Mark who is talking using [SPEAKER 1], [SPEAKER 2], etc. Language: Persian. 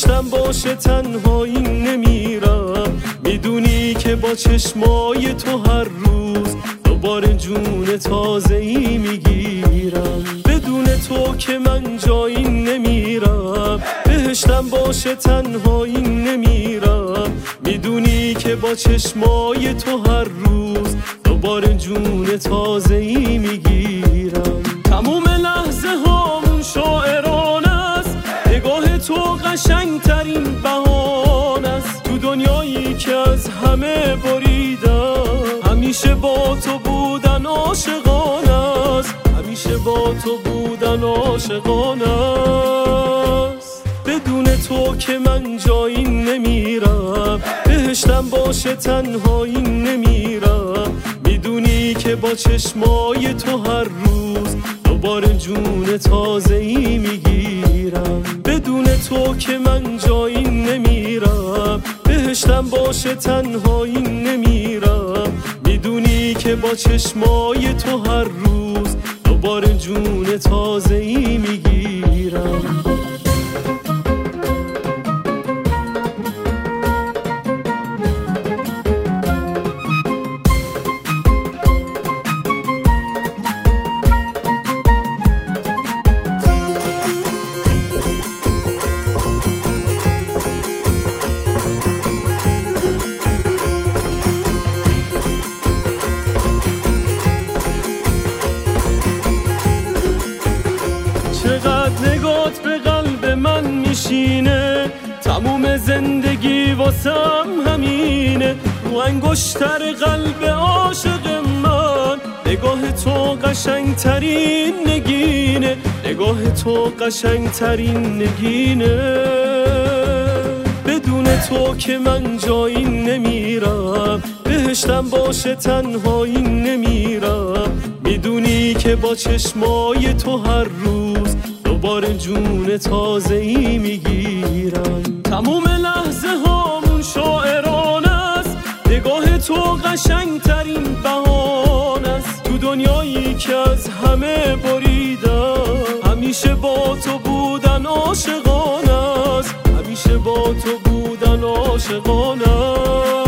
[SPEAKER 1] بهشتم باشه تنهایی نمیرم، میدونی که با چشمای تو هر روز دوباره جون تازه‌ای میگیرم. بدون تو که من جایی نمیرم، بهشتم باشه تنهایی نمیرم، میدونی که با چشمای تو هر روز دوباره جون تازه‌ای میگیرم. تموم لحظه هامون شاعرانه است، نگاه تو قشنگترین بهانه است. تو دنیایی که از همه بریدم، همیشه با تو بودن عاشقانه است، همیشه با تو بودن عاشقانه است. بدون تو که من جایی نمیرم، بهشتم باشه تنهایی نمیرم، میدونی که با چشمای تو هر روز دوباره جون تازه‌ای میگیرم. بدون تو که من جایی نمیرم، بهشتم باشه تنهایی نمیرم، میدونی که با چشمای تو هر روز دوباره جون تازه‌ای میگیرم. چقدر نگات به قلب من میشینه، تموم زندگی واسم همینه. رو انگشتر قلب عاشق من، نگاه تو قشنگترین نگینه، نگاه تو قشنگترین نگینه. بدون تو که من جایی نمیرم، بهشتم باشه تنهایی نمیرم، میدونی که با چشمای تو هر روز دوباره جون تازه‌ای میگیرم. تموم لحظه هامون شاعرانه است، نگاه تو قشنگترین بهانه است. تو دنیایی که از همه بریدم، همیشه با تو بودن عاشقانه است، همیشه با تو بودن عاشقانه است.